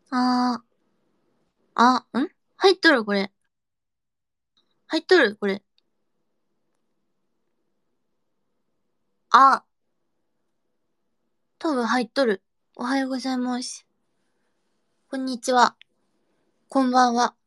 あ入っとるこれ。入っとるこれ。あ、多分入っとる。おはようございます。こんにちは。こんばんは。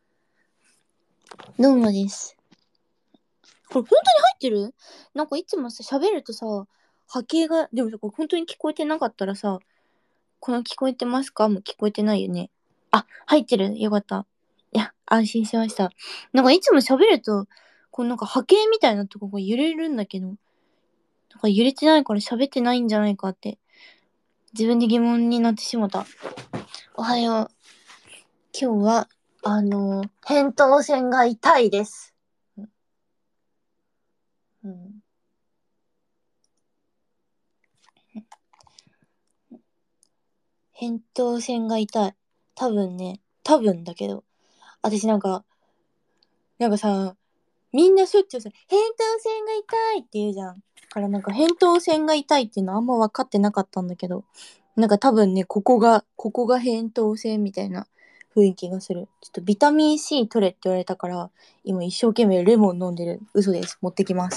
どうもです。これ本当に入ってる？なんかいつもさ、喋るとさ、波形が、でもさ、これ本当に聞こえてなかったらさ、この聞こえてますかも聞こえてないよね。あ、入ってる。よかった。いや、安心しました。なんかいつも喋ると、こうなんか波形みたいなとこが揺れるんだけど、なんか揺れてないから喋ってないんじゃないかって、自分で疑問になってしまった。おはよう。今日は、扁桃腺が痛いです。うん。扁桃腺が痛い。多分だけど。私なんかさ、みんなしょっちゅうさ、扁桃腺が痛いって言うじゃん。だからなんか扁桃腺が痛いっていうのあんま分かってなかったんだけど、なんか多分ね、ここが扁桃腺みたいな雰囲気がする。ちょっとビタミン C 取れって言われたから、今一生懸命レモン飲んでる。嘘です。持ってきます。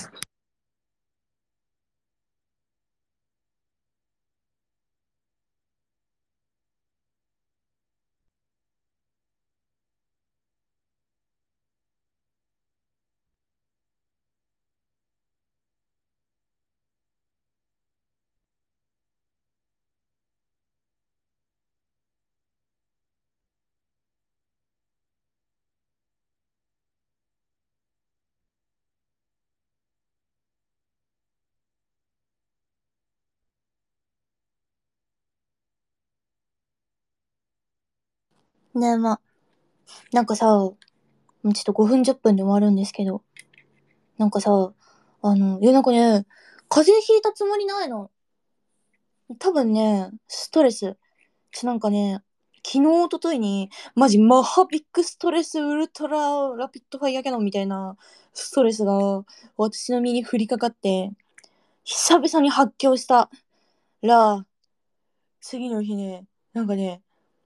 ねえ、なんかさ、もうちょっと5分10分で終わるんですけど、なんかさ、なんかね、風邪ひいたつもりないの。多分ね、ストレス。なんかね、昨日、おとといに、マジマッハビッグストレスウルトララピッドファイアキャノンみたいなストレスが私の身に降りかかって、久々に発狂したら、次の日ね、なんかね、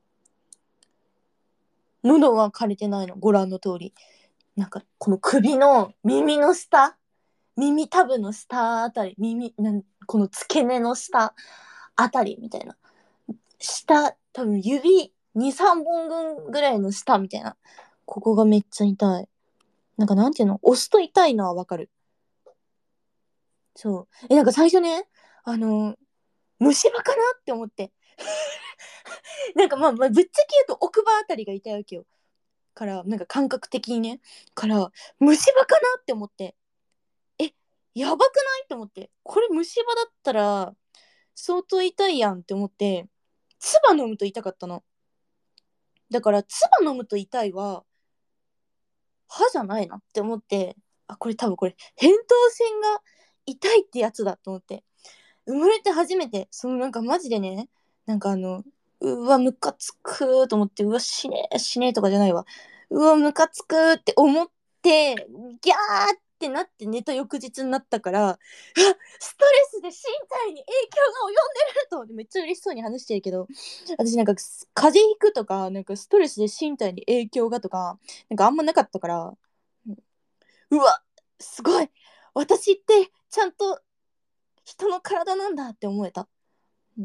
喉は枯れてないの、ご覧の通り。なんか、この首の耳の下、耳たぶの下あたり、この付け根の下あたりみたいな。下、多分指2、3本分ぐらいの下みたいな。ここがめっちゃ痛い。なんかなんていうの、押すと痛いのはわかる。そう。なんか最初ね、あの、虫歯かなって思って。なんかぶっちゃけ言うと奥歯あたりが痛いわけよ。から、なんか感覚的にね。から、虫歯かなって思って。え、やばくないって思って。これ虫歯だったら、相当痛いやんって思って、唾飲むと痛かったの。だから、唾飲むと痛いは、歯じゃないなって思って、あ、これ多分これ、扁桃腺が痛いってやつだと思って。生まれて初めて、そのなんかマジでね、なんかうわ、ムカつくーと思って、うわ、死ねーとかじゃないわ。うわ、ムカつくーって思って、ギャーってなって寝た翌日になったから、ストレスで身体に影響が及んでると思ってめっちゃ嬉しそうに話してるけど、私なんか風邪ひくとか、なんかストレスで身体に影響がとか、なんかあんまなかったから、うわ、すごい。私ってちゃんと人の体なんだって思えた。うん。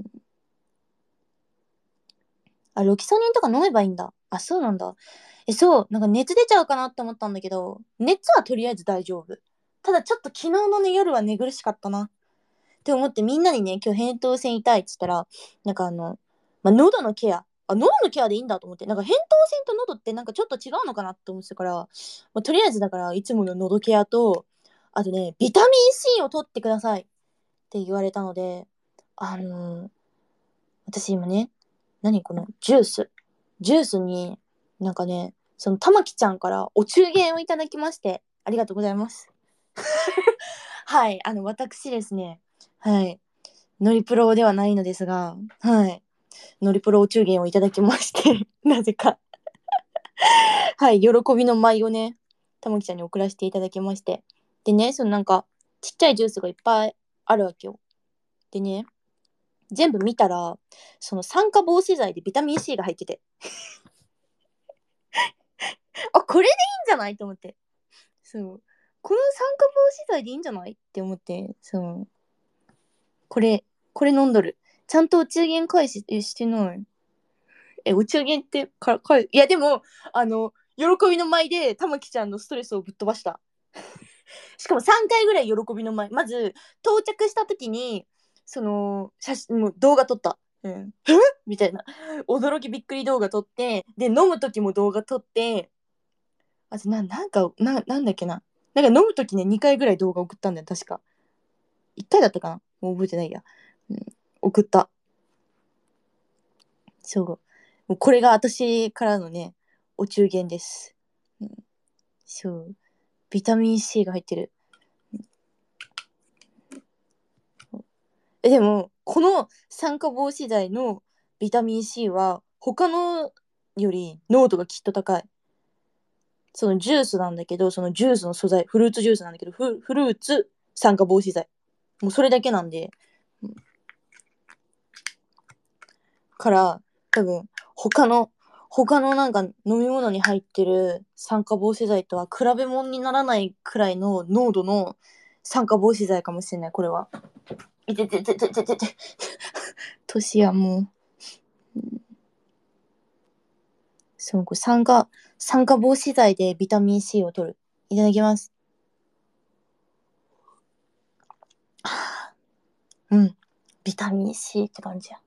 あ、ロキソニンとか飲めばいいんだ。あ、そうなんだ。そう、なんか熱出ちゃうかなって思ったんだけど、熱はとりあえず大丈夫。ただちょっと昨日のね、夜は寝苦しかったな。って思ってみんなにね、今日扁桃腺痛いって言ったら、なんか喉のケア。あ、喉のケアでいいんだと思って。なんか扁桃腺と喉ってなんかちょっと違うのかなって思ってたから、とりあえずだからいつもの喉ケアと、あとね、ビタミン C を取ってくださいって言われたので、あのー私今ね、何このジュースに、なんかね、そのたまきちゃんからお中元をいただきまして、ありがとうございます。はい、私ですね、はい、ノリプロではないのですが、はい、ノリプロお中元をいただきましてなぜか、はい、喜びの舞をね、たまきちゃんに送らせていただきまして。でね、そのなんか、ちっちゃいジュースがいっぱいあるわけよ。でね、 全部見たら、その酸化防止剤でビタミン C が入ってて、あ、これでいいんじゃないと思って。そう。この酸化防止剤でいいんじゃないって思って、そう。これ飲んどる。ちゃんとお中元返ししてない。お中元っていや、でも、喜びの舞で、たまきちゃんのストレスをぶっ飛ばした。しかも3回ぐらい喜びの舞。まず、到着した時に、その、写真、もう動画撮った。うん。えみたいな。驚きびっくり動画撮って、で、飲む時も動画撮って、あとなんだっけな。なんか飲む時ね、2回ぐらい動画送ったんだよ、確か。1回だったかなもう覚えてないや。うん、送った。そう。もうこれが私からのね、お中元です。うん、そう。ビタミン C が入ってる。でも、この酸化防止剤のビタミン C は、他のより濃度がきっと高い。そのジュースなんだけど、そのジュースの素材、フルーツジュースなんだけど、フルーツ酸化防止剤。もうそれだけなんで、から多分他のなんか飲み物に入ってる酸化防止剤とは比べ物にならないくらいの濃度の酸化防止剤かもしれない、これは。いててててててて。年やもう。そう、これ酸化防止剤でビタミン C を取る。いただきます。うん。ビタミン C って感じや。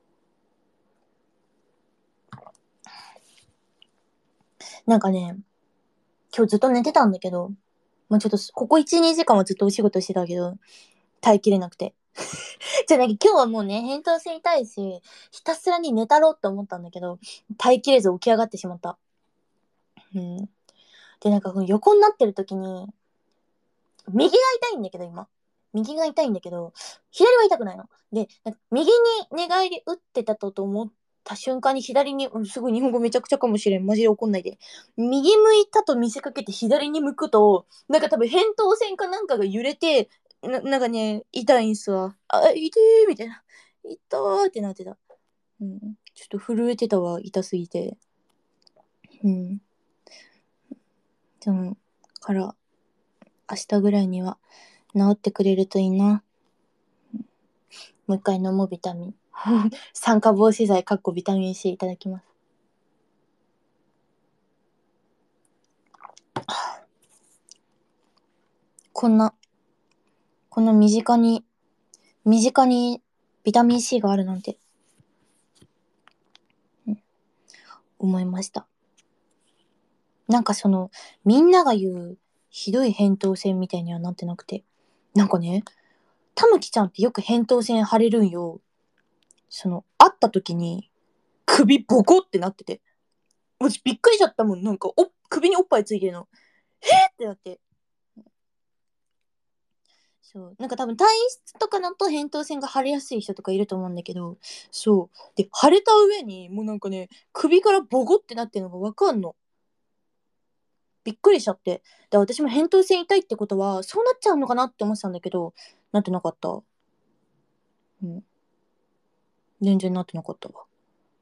なんかね、今日ずっと寝てたんだけど、まあ、ちょっとここ1、2時間はずっとお仕事してたけど、耐えきれなくて。じゃあなんか今日はもうね、扁桃腺痛いし、ひたすらに寝たろうって思ったんだけど、耐えきれず起き上がってしまった。うん。で、なんかこの横になってる時に、右が痛いんだけど今。右が痛いんだけど、左は痛くないの。で、なんか右に寝返り打ってたと思った瞬間に左に、すごい日本語めちゃくちゃかもしれん。マジで怒んないで。右向いたと見せかけて左に向くと、なんか多分扁桃腺かなんかが揺れて、なんかね、痛いんすわ。あ、痛ーみたいな。痛ーってなってた。うん。ちょっと震えてたわ、痛すぎて。うん。でも、から、明日ぐらいには治ってくれるといいな。もう一回飲もうビタミン。酸化防止剤かっこビタミン C いただきます。こんな身近にビタミン C があるなんて、思いました。なんかその、みんなが言うひどい扁桃腺みたいにはなってなくて。なんかね、たむきちゃんってよく扁桃腺腫れるんよ。その、会った時に首ボコってなってて。私びっくりしちゃったもん。なんか首におっぱいついてるの。ってなって。そう。なんか多分体質とかだと扁桃腺が腫れやすい人とかいると思うんだけど、そう。で、腫れた上に、もうなんかね、首からボコってなってるのがわかんの。びっくりしちゃって。で、私も扁桃腺痛いってことは、そうなっちゃうのかなって思ってたんだけど、なってなかった。うん。全然なってなかったわ。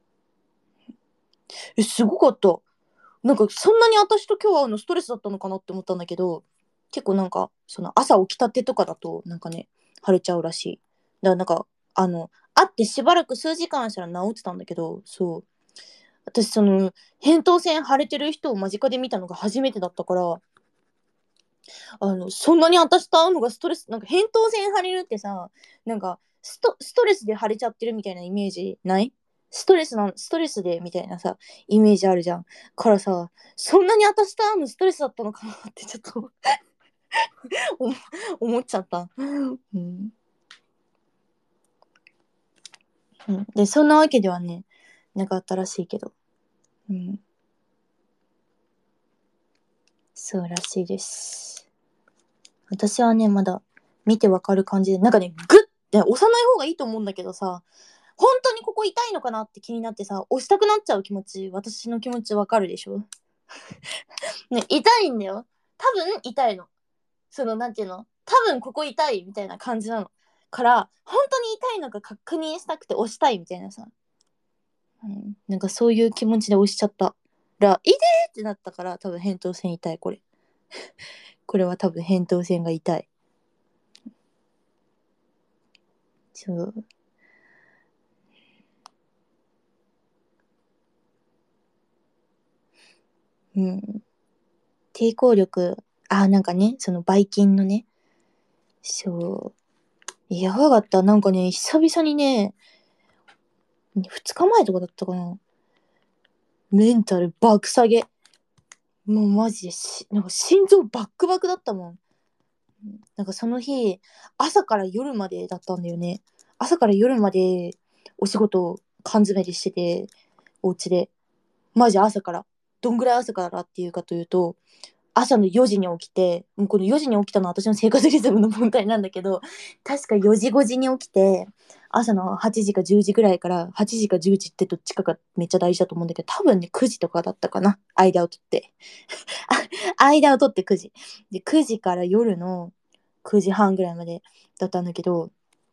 すごかった。なんかそんなに私と今日会うのストレスだったのかなって思ったんだけど、結構なんか、その朝起きたてとかだと、なんかね、腫れちゃうらしい。だからなんか、会ってしばらく数時間したら治ってたんだけど、そう。私その、扁桃腺腫れてる人を間近で見たのが初めてだったから、そんなに私と会うのがストレス、なんか扁桃腺腫れるってさ、なんかストレスで腫れちゃってるみたいなイメージないストレスでみたいなさ、イメージあるじゃん。からさ、そんなに私と会うのストレスだったのかなってちょっと思っちゃった。うん。うん。で、そんなわけではね、なかったらしいけど。うん。そうらしいです。私はね、まだ見てわかる感じで、なんかね、グッて押さない方がいいと思うんだけどさ、本当にここ痛いのかなって気になってさ、押したくなっちゃう気持ち、私の気持ちわかるでしょ。ね、痛いんだよ。多分痛いの。その、なんていうの、多分ここ痛いみたいな感じなの。 から本当に痛いのか確認したくて押したいみたいなさ、なんかそういう気持ちで押しちゃったら痛いってなったから、多分扁桃腺痛い。これは多分扁桃腺が痛い。そう。うん。抵抗力、なんかね、そのばい菌のね、そう。やばかった。なんかね、久々にね、2日前とかだったかな。メンタル爆下げ。もうマジでなんか心臓バックバクだったもん。なんかその日、朝から夜までだったんだよね。朝から夜までお仕事缶詰でしてて、お家で。マジ朝から。どんぐらい朝からっていうかというと、朝の4時に起きて、もうこの4時に起きたのは私の生活リズムの問題なんだけど、確か4時5時に起きて、朝の8時か10時ぐらいから8時か10時ってどっちかがめっちゃ大事だと思うんだけど、多分ね9時とかだったかな。間を取って。間を取って9時。で、9時から夜の9時半ぐらいまでだったんだけど、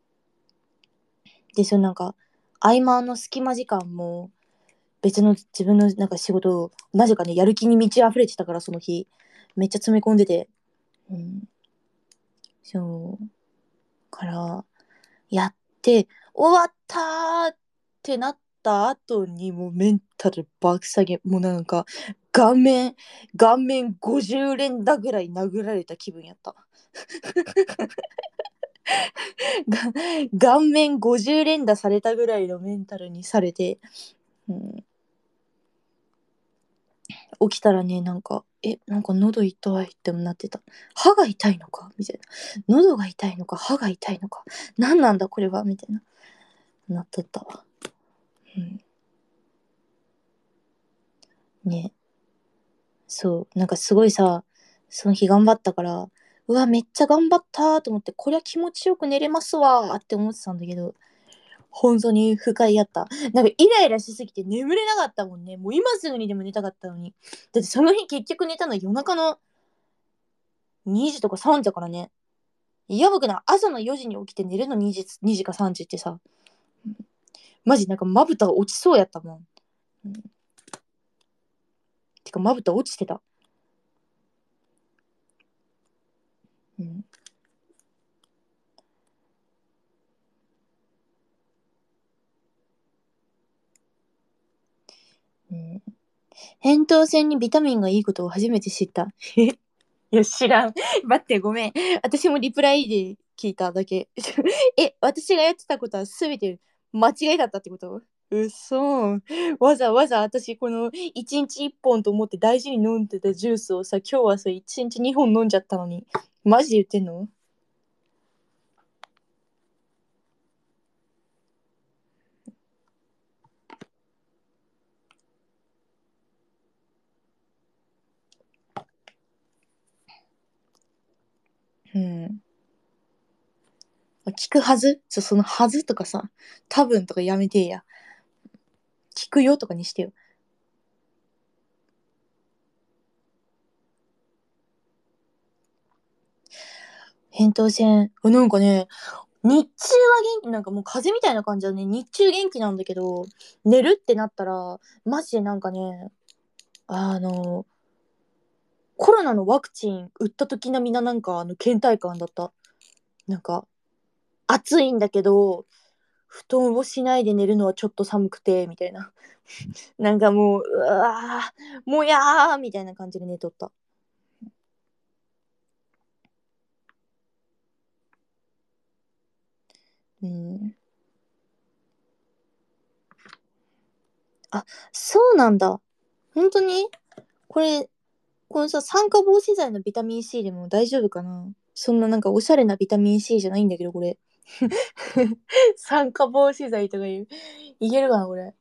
で、そのなんか、合間の隙間時間も別の自分のなんか仕事を、なぜかね、やる気に満ち溢れてたから、その日。めっちゃ詰め込んでて。うん。そう。から、やって、終わったーってなった後に、もうメンタル爆下げ。もうなんか、顔面50連打ぐらい殴られた気分やった。顔面50連打されたぐらいのメンタルにされて、うん、起きたらね、なんか喉痛いってなってた。歯が痛いのかみたいな。喉が痛いのか、歯が痛いのか。何なんだこれはみたいな。なっとったわ。うん。ね。そう。なんかすごいさ、その日頑張ったから、うわ、めっちゃ頑張ったと思って、こりゃ気持ちよく寝れますわって思ってたんだけど、本当に不快やった。なんかイライラしすぎて眠れなかったもんね。もう今すぐにでも寝たかったのに。だってその日結局寝たの夜中の2時とか3時だからね。やばくない？朝の4時に起きて寝るの2時か3時ってさ。マジなんかまぶたが落ちそうやったもん。うん、てかまぶた落ちてた。うん。うん、扁桃腺にビタミンがいいことを初めて知った。いや、知らん。待って、ごめん。私もリプライで聞いただけ。私がやってたことは全て間違いだったってこと？うそ。わざわざ私この1日1本と思って大事に飲んでたジュースをさ、今日はさ、1日2本飲んじゃったのに。マジで言ってんの？うん。聞くはずそのはずとかさ、多分とかやめてや。聞くよとかにしてよ。扁桃腺。なんかね、日中は元気、なんかもう風邪みたいな感じだね。日中元気なんだけど、寝るってなったら、マジでなんかね、あの、コロナのワクチン打った時並みななんか倦怠感だった。なんか、暑いんだけど、布団をしないで寝るのはちょっと寒くて、みたいな。なんかもう、うわー、もうやーみたいな感じで寝とった。うん。あ、そうなんだ。本当にこれ、このさ、酸化防止剤のビタミン C でも大丈夫かな？そんななんかおしゃれなビタミン C じゃないんだけど、これ。酸化防止剤とか言う。いけるかな、これ。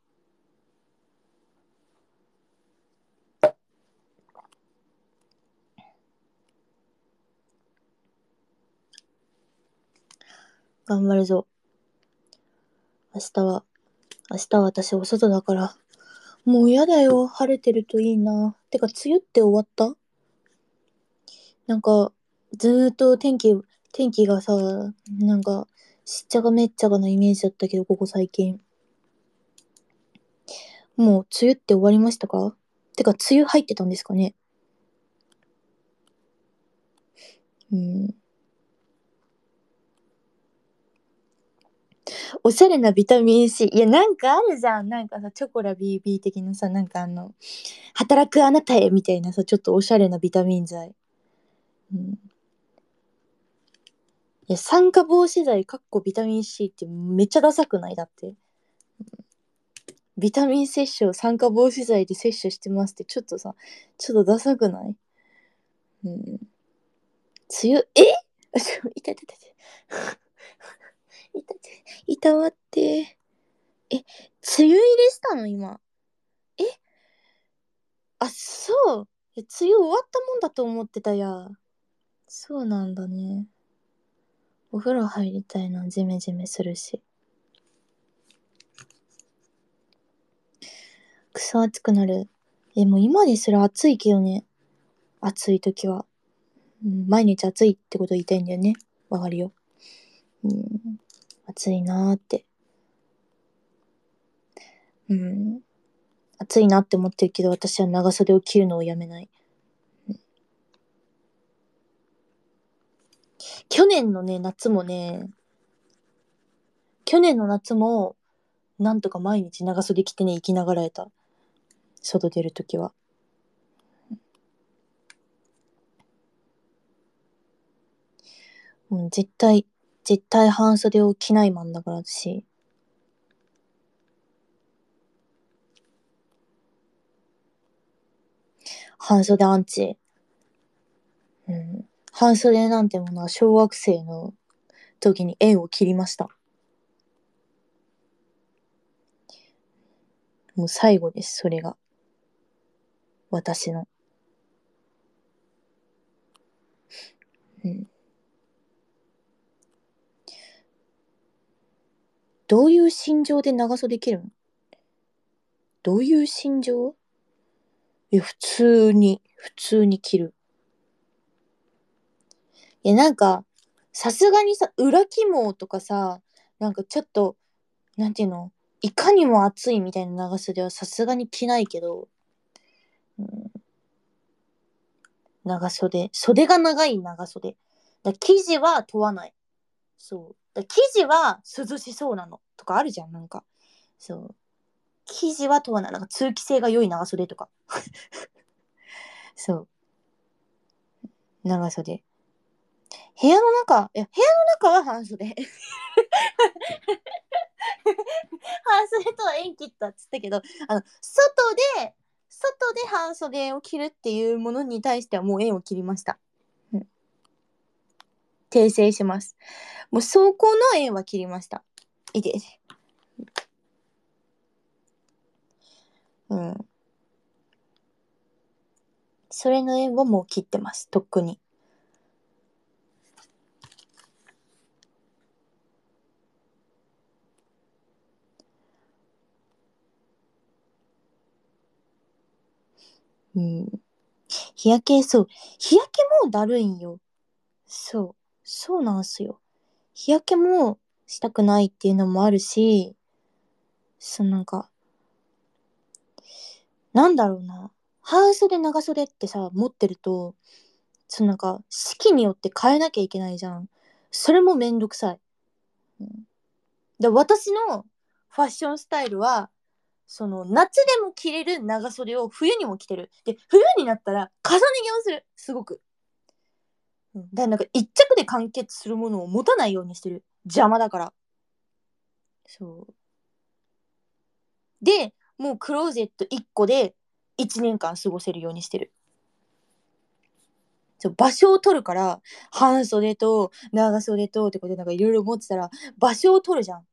頑張るぞ。明日は、明日は私お外だから。もう嫌だよ。晴れてるといいな。てか、梅雨って終わった？なんか、ずーっと天気がさ、なんか、 しっちゃがめっちゃがなイメージだったけど、ここ最近。もう梅雨って終わりましたか？てか、梅雨入ってたんですかね？うん。おしゃれなビタミン C。いや、なんかあるじゃん。なんかさ、チョコラ BB 的なさ、なんか働くあなたへみたいなさ、ちょっとおしゃれなビタミン剤。うん。いや、酸化防止剤かっこビタミン C ってめっちゃダサくない？だって。ビタミン摂取を酸化防止剤で摂取してますってちょっとさ、ちょっとダサくない？うん。梅雨、いたいたいたいた。いたいた、いたわって。梅雨入りしたの今？え、そう。梅雨終わったもんだと思ってたや。そうなんだね。お風呂入りたいな、ジメジメするし。くそ暑くなる。もう今ですら暑いけどね。暑い時は。うん、毎日暑いってこと言いたいんだよね。わかるよ。うん、暑いなーって。うん。暑いなって思ってるけど、私は長袖を着るのをやめない。去年のね、夏もね、去年の夏も、なんとか毎日長袖着てね、生きながらえた。外出るときは。うん、絶対半袖を着ないマンだから私。半袖アンチ。うん。半袖なんてものは小学生の時に縁を切りました。もう最後です、それが。私の。うん。どういう心情で長袖着るの？どういう心情？いや、普通に着る。いや、なんか、さすがにさ、裏起毛とかさ、なんかちょっと、なんていうの、いかにも暑いみたいな長袖はさすがに着ないけど、うん、長袖。袖が長い長袖。生地は問わない。そう。生地は涼しそうなのとかあるじゃん、なんか。そう。生地は問わない。なんか通気性が良い長袖とか。そう。長袖。部屋の中は半袖。半袖とは縁切ったっつったけど、で、外で半袖を着るっていうものに対してはもう縁を切りました。うん、訂正します。もうそこの縁は切りました。いて。うん。それの縁はもう切ってます。とっくに。うん。日焼け、そう。日焼けもだるいんよ。そう。そうなんすよ。日焼けもしたくないっていうのもあるし、なんか、なんだろうな。半袖長袖ってさ、持ってると、なんか、四季によって変えなきゃいけないじゃん。それもめんどくさい。うん、私のファッションスタイルは、夏でも着れる長袖を冬にも着てる。で、冬になったら重ね着をする。すごく。うん、だからなんか一着で完結するものを持たないようにしてる。邪魔だから。そう。で、もうクローゼット1個で1年間過ごせるようにしてる。そう、場所を取るから、半袖と長袖とってことでなんかいろいろ持ってたら、場所を取るじゃん。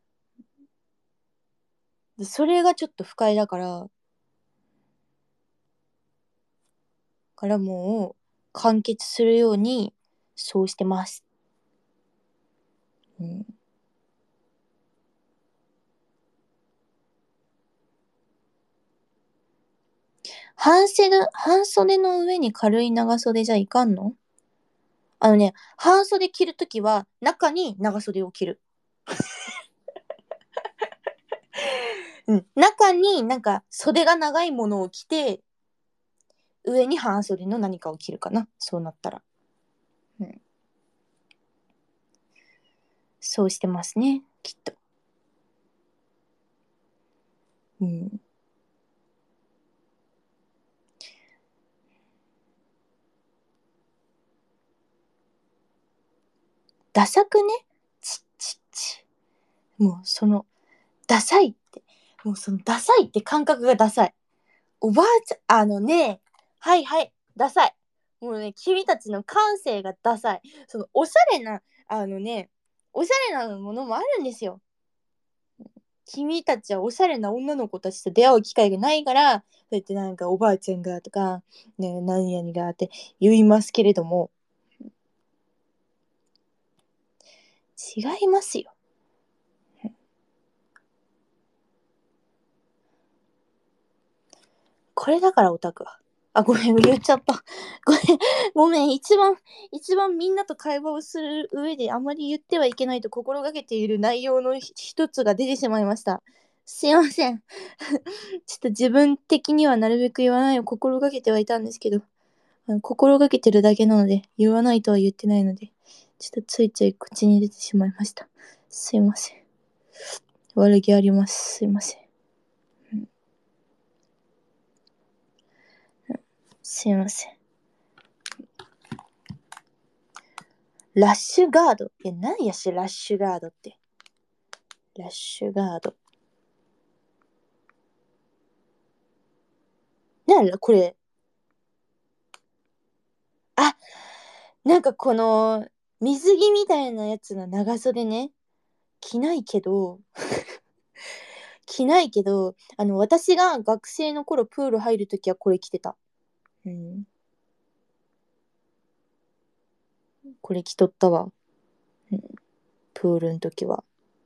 でそれがちょっと不快だから、もう完結するように、そうしてます。うん。半袖の上に軽い長袖じゃいかんの？ 半袖着るときは中に長袖を着る。うん。中になんか袖が長いものを着て、上に半袖の何かを着るかな。そうなったら。うん。そうしてますね。きっと。うん。ダサくね。ちっちっち。もうその、ダサいって。もうそのダサいって感覚がダサい。おばあちゃん、はいはい、ダサい。もうね、君たちの感性がダサい。その、おしゃれな、おしゃれなものもあるんですよ。君たちはおしゃれな女の子たちと出会う機会がないから、そうやってなんかおばあちゃんがとか、ね、何々がって言いますけれども、違いますよ。これだからオタクは。あ、ごめん、言っちゃった。ごめん、ごめん、一番みんなと会話をする上であまり言ってはいけないと心がけている内容の一つが出てしまいました。すいません。ちょっと自分的にはなるべく言わないを心がけてはいたんですけど、心がけてるだけなので、言わないとは言ってないので、ちょっとついつい口に出てしまいました。すいません。悪気あります。すいません。すいません。ラッシュガード。いや、何やし、ラッシュガードって。ラッシュガード。なんだこれ。あ、なんかこの、水着みたいなやつの長袖ね。着ないけど、着ないけど、私が学生の頃プール入るときはこれ着てた。うん。これ着とったわ。うん、プールの時は。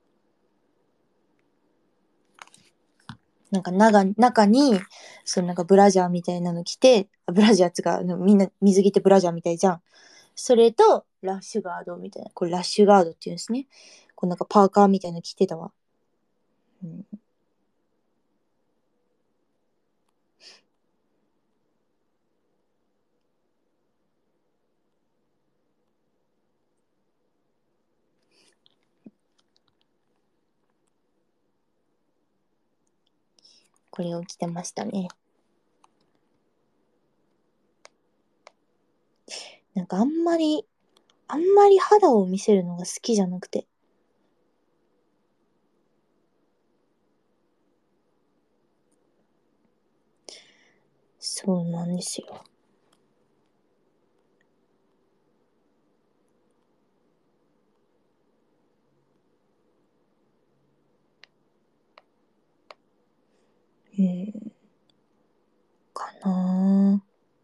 なんか中に、なんかブラジャーみたいなの着て、ブラジャーつか、みんな水着ってブラジャーみたいじゃん。それと、ラッシュガードみたいな。これラッシュガードって言うんですね。こうなんかパーカーみたいなの着てたわ。うん、これを着てましたね。なんかあんまり肌を見せるのが好きじゃなくて。そうなんですよ。うん、かな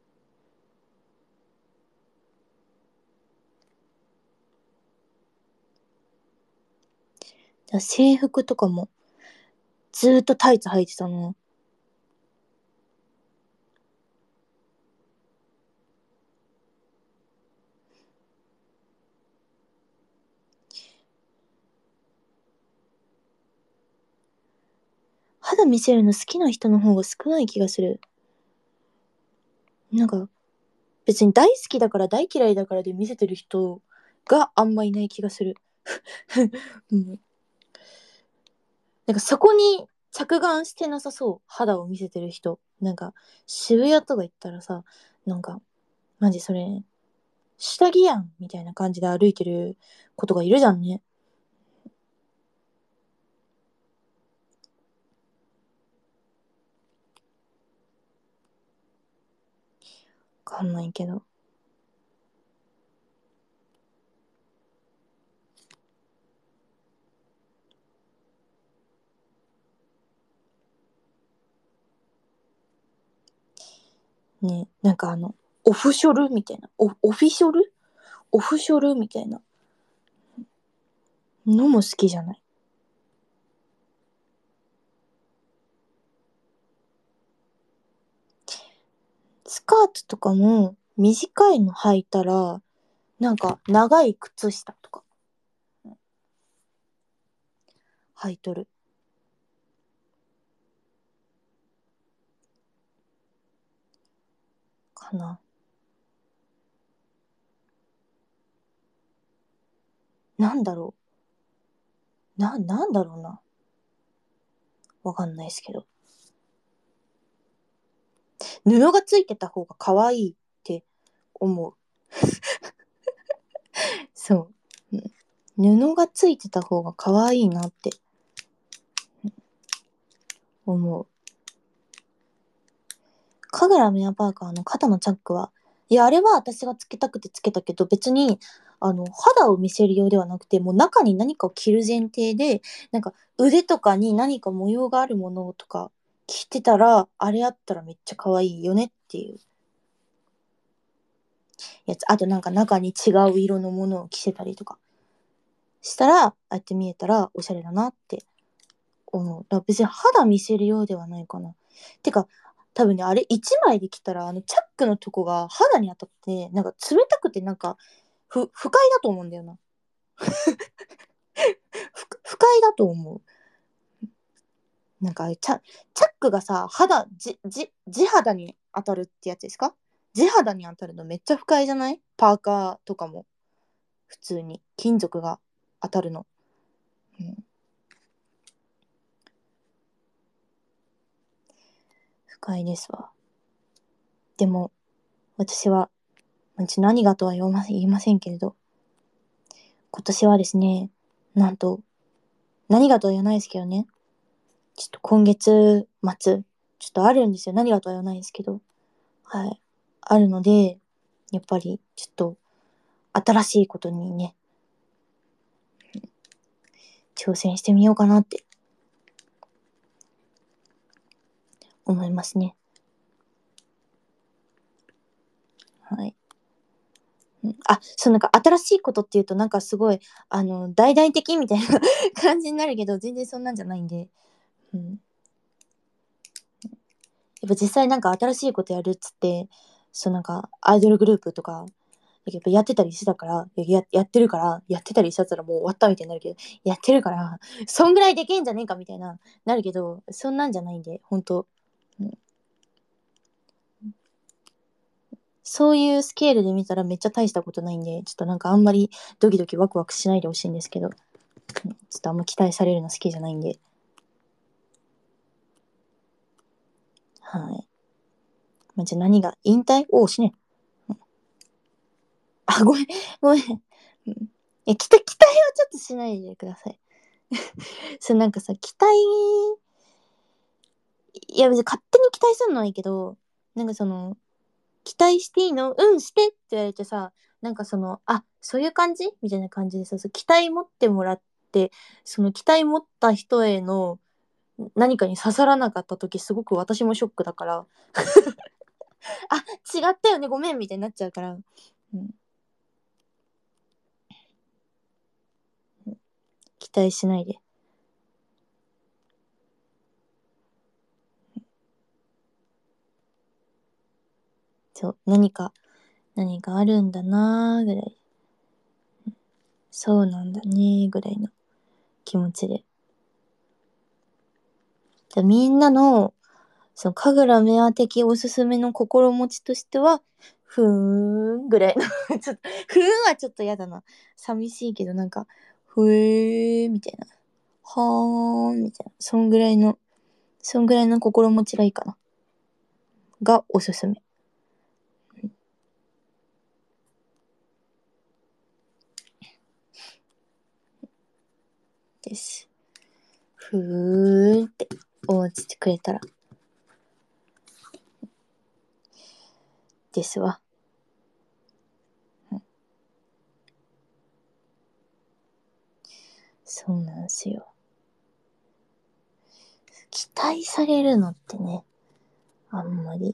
ぁ。制服とかもずーっとタイツ履いてたの。肌見せるの好きな人の方が少ない気がする。なんか別に大好きだから大嫌いだからで見せてる人があんまいない気がする。うん、なんかそこに着眼してなさそう。肌を見せてる人。なんか渋谷とか行ったらさ、なんかマジそれ下着やんみたいな感じで歩いてる子とかいるじゃんね。わかんないけど。ね、なんかオフショルみたいな。オフショルみたいなのも好きじゃない。スカートとかも短いの履いたら、 なんか長い靴下とか履いとるかな。なんだろなんだろうな。わかんないですけど。布がついてた方が可愛いって思う。そう。布がついてた方が可愛いなって思う。神楽メアパーカーの肩のチャックは、いや、あれは私がつけたくてつけたけど、別に、肌を見せるようではなくて、もう中に何かを着る前提で、なんか腕とかに何か模様があるものとか着てたら、あれあったらめっちゃ可愛いよねっていうやつ。あとなんか中に違う色のものを着せたりとかしたら、ああやって見えたらおしゃれだなって思う。だから別に肌見せるようではないかな。てか、多分ね、あれ一枚で着たら、チャックのとこが肌に当たって、なんか冷たくてなんか、不快だと思うんだよな。不快だと思う。なんかチャックがさ、地肌に当たるってやつですか？地肌に当たるのめっちゃ不快じゃない？パーカーとかも、普通に金属が当たるの。うん、不快ですわ。でも、私は、何がとは言いませんけれど、今年はですね、なんと、何がとは言わないですけどね、ちょっと今月末、ちょっとあるんですよ。何がとは言わないですけど。はい。あるので、やっぱり、ちょっと、新しいことにね、挑戦してみようかなって思いますね。はい。そう、なんか新しいことっていうとなんかすごい、大々的みたいな感じになるけど、全然そんなんじゃないんで、うん。やっぱ実際なんか新しいことやるっつって、そうなんかアイドルグループとか、やっぱやってたりしてたから、やってるから、やってたりしちゃったらもう終わったみたいになるけど、やってるから、そんぐらいできんじゃねえかみたいな、なるけど、そんなんじゃないんで、ほんと、うん、そういうスケールで見たらめっちゃ大したことないんで、ちょっとなんかあんまりドキドキワクワクしないでほしいんですけど、ちょっとあんま期待されるの好きじゃないんで、はい。じゃあ何が、引退しね。ごめん、ごめん。期待はちょっとしないでください。そう、なんかさ、いや別に勝手に期待するのはいいけど、なんかその、期待していいの？うん、してって言われてさ、なんかそういう感じみたいな感じでさ、期待持ってもらって、その期待持った人への何かに刺さらなかった時、すごく私もショックだから、違ったよね、ごめんみたいになっちゃうから、うん、期待しないで。そう、何かあるんだなーぐらい。そうなんだねーぐらいの気持ちで。みんなの、神楽メア的おすすめの心持ちとしては、ふーんぐらいのちょっと、ふーんはちょっとやだな。寂しいけど、なんか、ふえーみたいな。はーんみたいな。そんぐらいの心持ちがいいかな。がおすすめです。ふーんって思ってくれたらですわ。そうなんですよ。期待されるのってね、あんまり。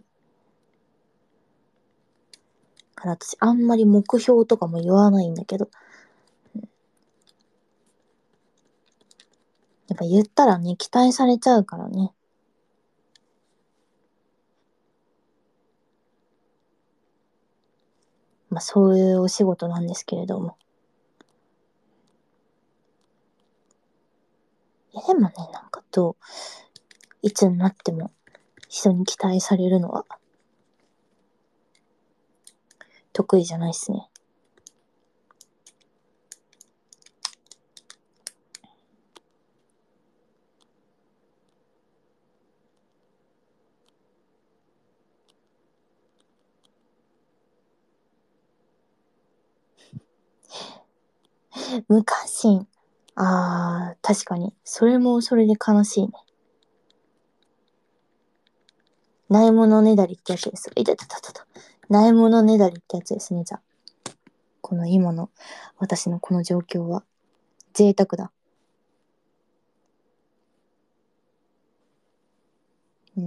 から私、あんまり目標とかも言わないんだけど、やっぱ言ったらね、期待されちゃうからね。 まあそういうお仕事なんですけれども。でもね、なんかいつになっても人に期待されるのは得意じゃないっすね。無関心。確かに。それもそれで悲しいね。ないものねだりってやつです。いたたたたた。ないものねだりってやつですね、じゃあ。この今の私のこの状況は贅沢だ。うん。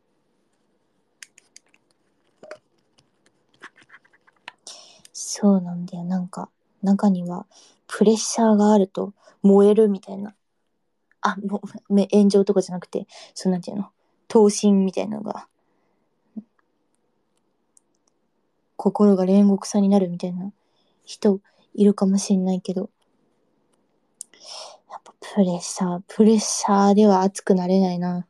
そうなんだよ。なんか、中にはプレッシャーがあると燃えるみたいな。もう、炎上とかじゃなくて、そうなんていうの、闘心みたいなのが、心が煉獄さになるみたいな人いるかもしんないけど、やっぱプレッシャーでは熱くなれないな。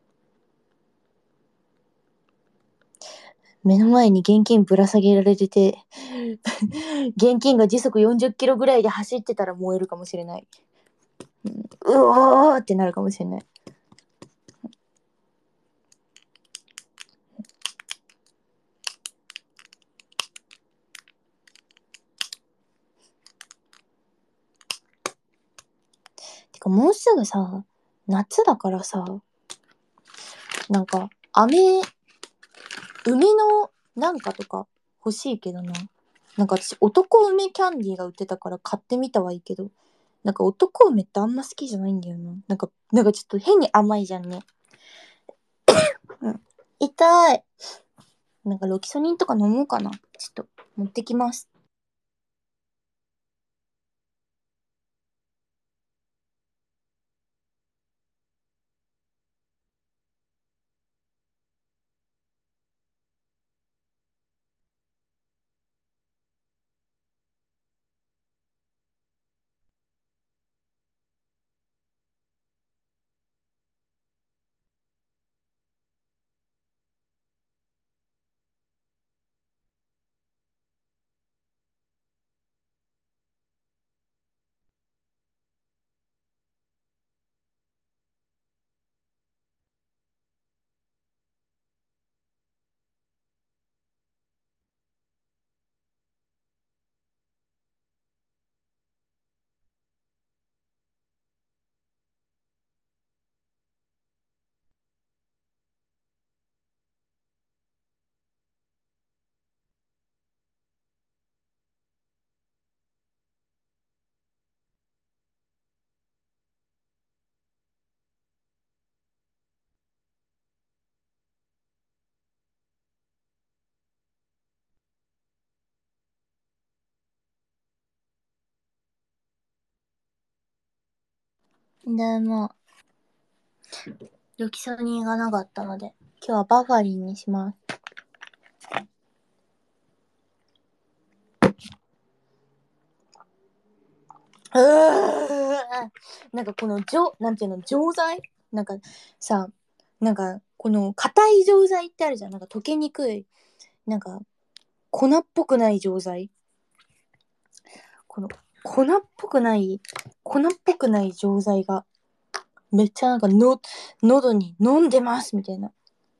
目の前に現金ぶら下げられてて、現金が時速40キロぐらいで走ってたら燃えるかもしれない。うおーってなるかもしれない。てかもうすぐさ、夏だからさ、なんか、梅のなんかとか欲しいけどな。なんか私、男梅キャンディーが売ってたから買ってみたはいいけど、なんか男梅ってあんま好きじゃないんだよな。なんかちょっと変に甘いじゃんね。うん。痛い。なんかロキソニンとか飲もうかな。ちょっと持ってきます。でも、ロキソニンがなかったので、今日はバファリンにします。なんかこのなんていうの、錠剤なんかさ、なんかこの硬い錠剤ってあるじゃん。なんか溶けにくい。なんか粉っぽくない錠剤。この粉っぽくない、粉っぽくない錠剤がめっちゃなんか喉に飲んでますみたいな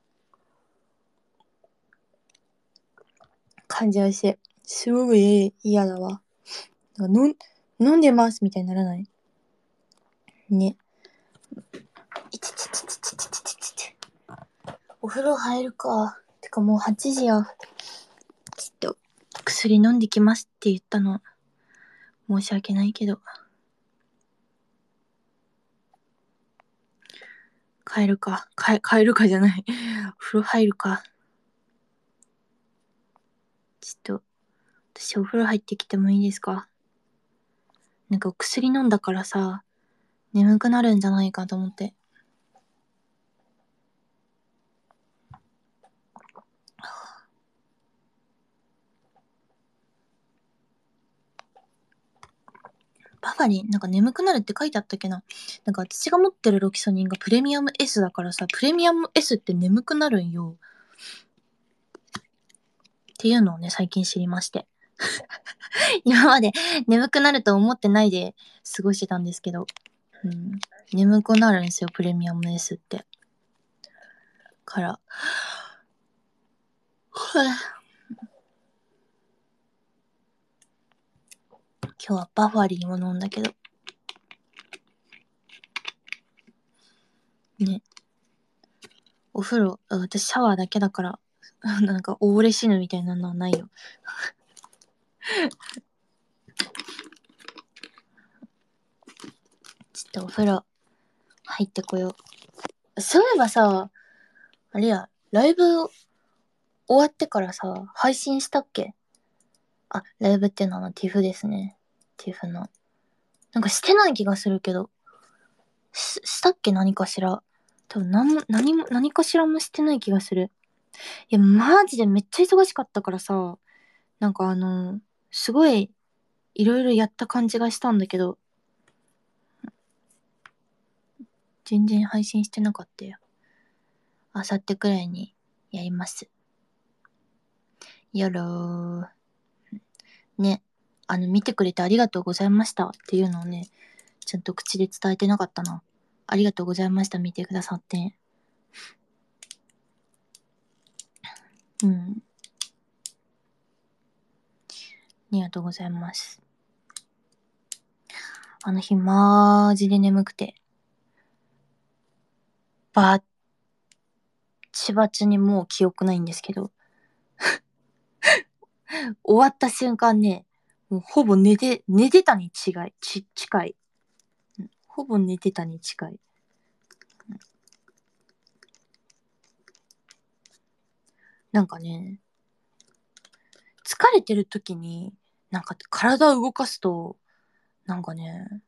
感じがして、すごく嫌だわ。なんか飲んでますみたいにならないね。いちちちちちちちちち。お風呂入るか。てかもう8時や。ちょっと薬飲んできますって言ったの申し訳ないけど、帰るか。帰るかじゃない。風呂入るか。ちょっと私お風呂入ってきてもいいですか？なんか薬飲んだからさ、眠くなるんじゃないかと思って。 バファリンなんか眠くなるって書いてあったっけな。なんか私が持ってるロキソニンがプレミアム S だからさ、プレミアム S って眠くなるんよ。っていうのをね、最近知りまして。今まで眠くなると思ってないで過ごしてたんですけど、眠くなるんですよ、プレミアム S って。から、今日はバファリンを飲んだけど。ね。お風呂、私シャワーだけだから、なんか溺れ死ぬみたいなのはないよ。ちょっとお風呂入ってこよう。そういえばさ、あれや、ライブ終わってからさ、配信したっけ？あ、ライブっていうのはティフですね。ティフの。なんかしてない気がするけど、したっけ何かしら。多分何かしらもしてない気がする。いや、マジでめっちゃ忙しかったからさ、なんかすごい、いろいろやった感じがしたんだけど、全然配信してなかったよ。あさってくらいにやります。よろー。ね。見てくれてありがとうございましたっていうのをね、ちゃんと口で伝えてなかったな。ありがとうございました、見てくださって。ありがとうございます。あの日、マジで眠くて。バッチバチにもう記憶ないんですけど、終わった瞬間ね、もうほぼ寝てたに近い。ほぼ寝てたに近い。なんかね、疲れてる時に、なんか体を動かすと、なんかね、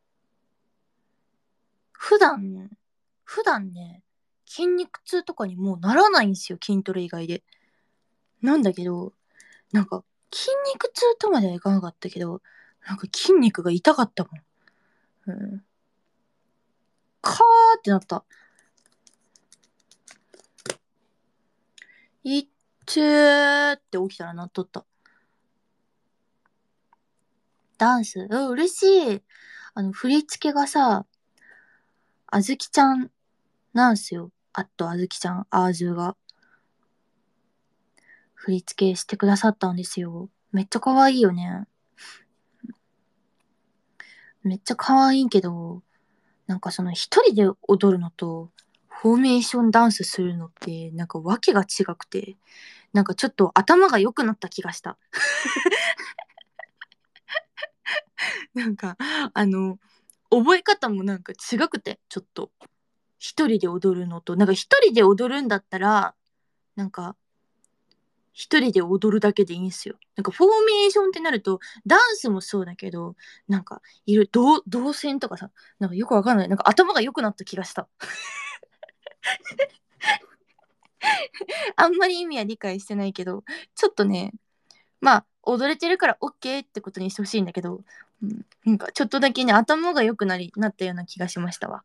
普段ね、筋肉痛とかにもうならないんですよ、筋トレ以外で。なんだけど、なんか筋肉痛とまではいかなかったけど、なんか筋肉が痛かったもん。カーってなった。いっちーって起きたらなっとった。ダンス嬉しい。振り付けがさ、あずきちゃんなんすよ。あずきちゃん、アーズーが。振り付けしてくださったんですよ。めっちゃ可愛いよね。めっちゃ可愛いけど、なんかその一人で踊るのと、フォーメーションダンスするのって、なんかわけが違くて、なんかちょっと頭が良くなった気がした。なんか、覚え方もなんか違くて、ちょっと。一人で踊るのと、なんか一人で踊るんだったら、なんか、一人で踊るだけでいいんすよ。なんかフォーメーションってなると、ダンスもそうだけど、なんか、動線とかさ、なんかよくわかんない。なんか頭が良くなった気がした。あんまり意味は理解してないけど、ちょっとね、まあ、踊れてるから OK ってことにしてほしいんだけど、なんかちょっとだけね、頭が良くなったような気がしましたわ。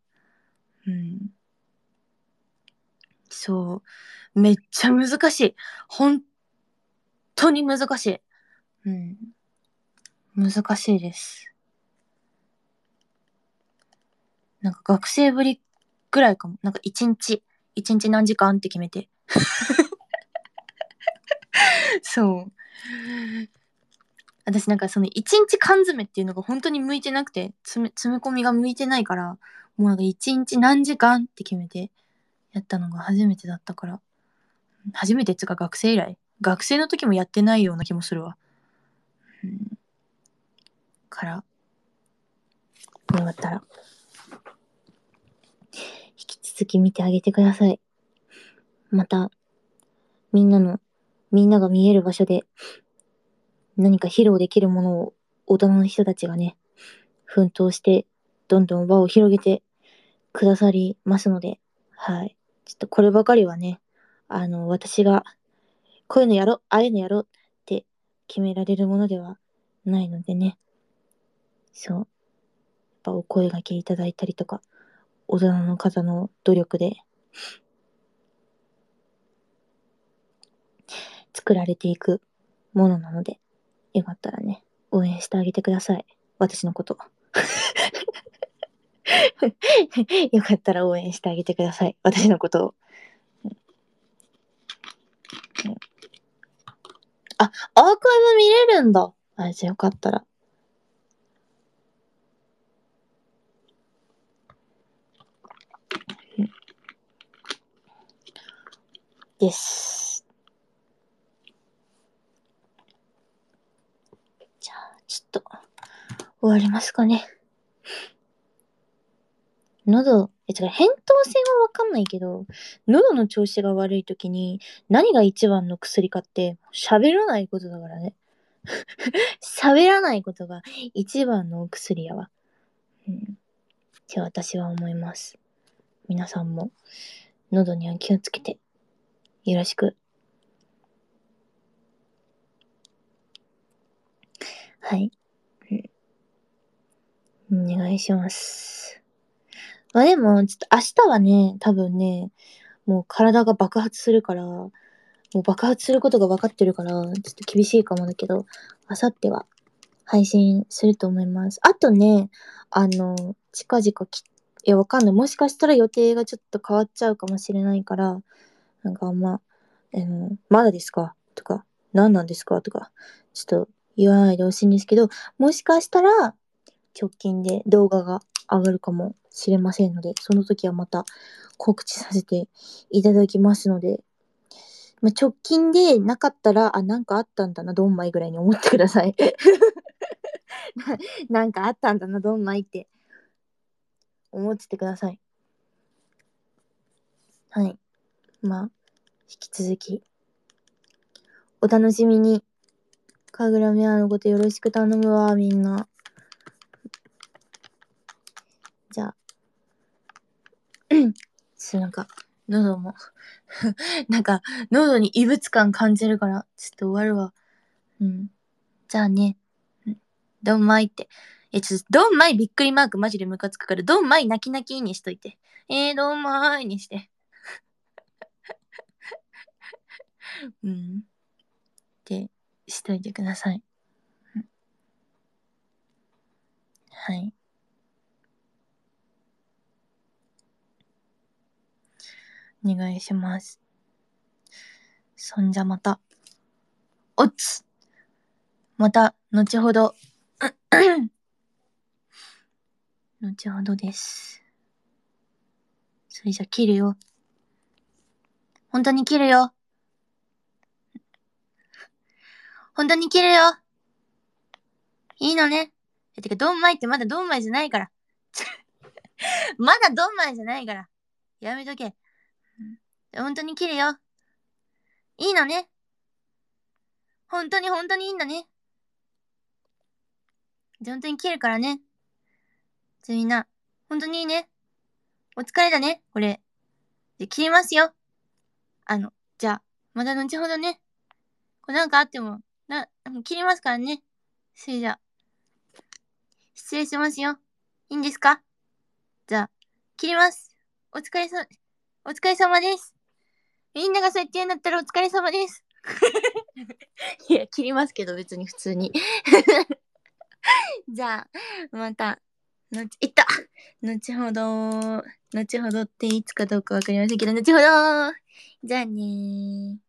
そう。めっちゃ難しい。本当に難しい。難しいです。なんか学生ぶりぐらいかも。なんか一日何時間って決めて。そう。私なんかその一日缶詰っていうのが本当に向いてなくて、詰め込みが向いてないから、もうなんか一日何時間って決めてやったのが初めてだったから。初めてっつうか学生以来。学生の時もやってないような気もするわ。から、よかったら、引き続き見てあげてください。また、みんなが見える場所で何か披露できるものを大人の人たちがね、奮闘して、どんどん輪を広げてくださりますので、はい。ちょっとこればかりはね、私が、こういうのやろう、ああいうのやろうって決められるものではないのでね。そう。 ぱお声掛けいただいたりとか、大人の方の努力で作られていくものなので、よかったらね、応援してあげてください。私のこと。よかったら応援してあげてください。私のことを。あ、アーカイブ見れるんだ。あ、じゃあよかったら。です。じゃあ、ちょっと、終わりますかね。喉、違う、扁桃腺はわかんないけど、喉の調子が悪い時に何が一番の薬かって喋らないことだからね。喋らないことが一番のお薬やわ。って私は思います。皆さんも喉には気をつけてよろしく。はい。お願いします。まあでも、ちょっと明日はね、多分ね、もう体が爆発するから、もう爆発することが分かってるから、ちょっと厳しいかもだけど、明後日は配信すると思います。あとね、近々いや、わかんない。もしかしたら予定がちょっと変わっちゃうかもしれないから、なんかまだですかとか、何なんですかとか、ちょっと言わないでほしいんですけど、もしかしたら直近で動画が上がるかもしれませんので、その時はまた告知させていただきますので、直近でなかったら、なんかあったんだな、ドンマイぐらいに思ってください。なんかあったんだな、ドンマイって思っててください。はい。まあ、引き続き、お楽しみに。かぐらみあのことよろしく頼むわ、みんな。じゃあ、なんか、喉もなんか、喉に異物感感じるから、ちょっと終わるわ。じゃあね。ドンマイって。ドンマイびっくりマークマジでムカつくから、ドンマイ泣き泣きにしといて。ドンマイにして。ってしといてください。はい。お願いします。そんじゃまた。おつまた、後ほど。後ほどです。それじゃ切るよ。本当に切るよ。本当に切るよ。いいのね。てか、ドンマイってまだドンマイじゃないから。まだドンマイじゃないから。やめとけ。本当に切るよ。いいのね。本当にいいんだね。本当に切るからね。じゃあみんな、本当にいいね。お疲れだね、これ。で、切りますよ。じゃあ、また後ほどね。これなんかあっても、切りますからね。それじゃあ、失礼しますよ。いいんですか？じゃあ、切ります。お疲れ様です。みんながそうやって言うんだったらお疲れ様です。いや、切りますけど別に普通に。じゃあ、また、いった。後ほどっていつかどうかわかりませんけど、後ほどじゃあねー。